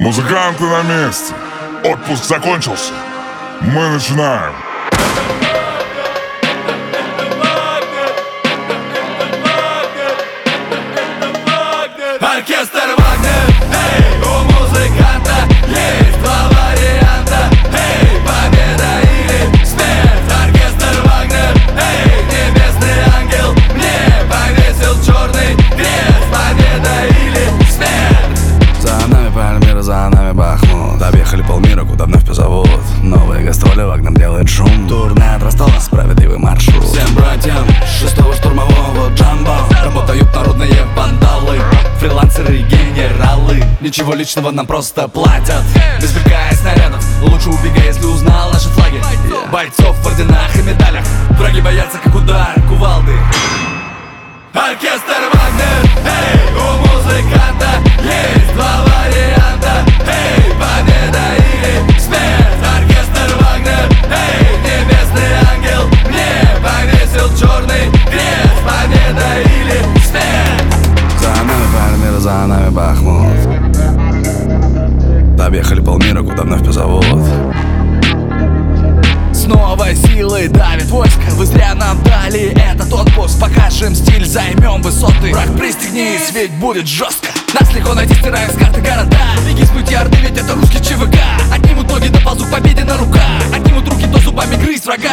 Музыканты на месте. Отпуск закончился. Мы начинаем. Оркестр Вагнер, эй, у музыканта есть два варианта, эй, победа или смерть. Оркестр Вагнер, эй, небесный ангел мне повесил черный крест. Победа или смерть. За нами Пальмира, за нами Бахмут. Объехали полмира, куда вновь позовут. Новые гастроли, Вагнер делает шум. Турне от Ростова, справедливый маршрут. Всем братьям 6-го штурмового Джамбо работают народные вандалы, фрилансеры и генералы. Ничего личного, нам просто платят. Без белька и снарядов, лучше убегай, если узнал наши флаги. Бойцов в орденах и медалях, враги боятся, как удар кувалды. Оркестр Вагнер, эй, у музыканта есть два варианта, эй, победа или смерть. Оркестр Вагнер, эй, небесный ангел мне повесил черный крест. Победа или смерть. За нами Пальмира, за нами Бахмут. Объехали полмира, куда вновь позовут. С новой силой давит войско. Вы зря нам дали этот отпуск. Покажем стиль, займем высоты. Враг, пристегнись, ведь будет жестко. Нас легко найти, стираем с карты города. Беги с пути Орды, ведь это русский ЧВК. Отнимут ноги, доползут к победе на руках. Отнимут руки, то зубами грызть врага.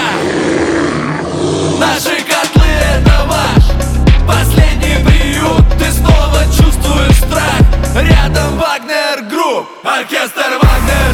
Наши котлы — это ваш последний приют. Ты снова чувствуешь страх. Рядом Вагнер Групп. Оркестр Вагнер,